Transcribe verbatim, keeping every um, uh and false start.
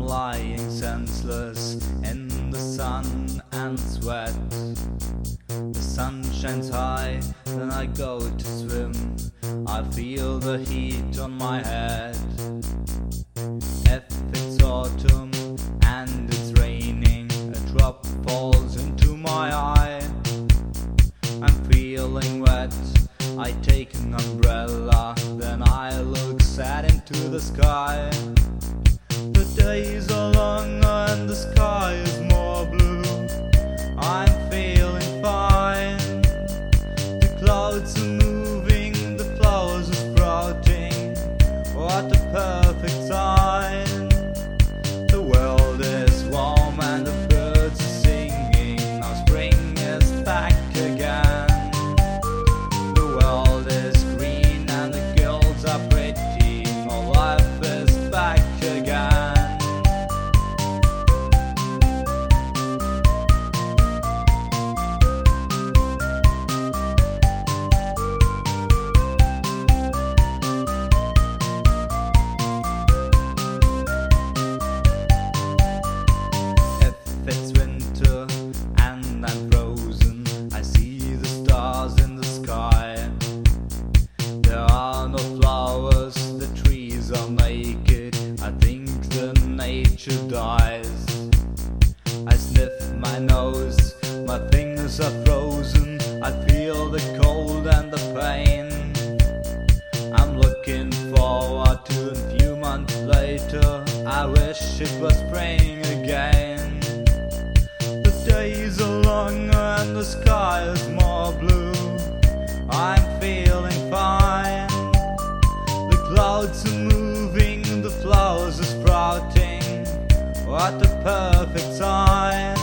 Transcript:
lying senseless in the sun and sweat. The sun shines high, then I go to swim. I feel the heat on my head. If it's autumn and it's raining, a drop falls into my eye. I'm feeling wet, I take an umbrella, then I look sad into the sky. The days are longer and the sky is more blue. I'm feeling fine. The clouds are moving, the flowers are sprouting. What a perfect sign. The world is warm and the birds are singing. Now spring is back again. The world is green and the girls are pretty. My life is back again. It's winter and I'm frozen. I see the stars in the sky. There are no flowers, the trees are naked. I think the nature dies. I sniff my nose, my fingers are frozen. I feel the cold and the pain. I'm looking forward to a few months later. I wish it was spring again. The days are longer and the sky is more blue. I'm feeling fine. The clouds are moving, the flowers are sprouting. What a perfect sign.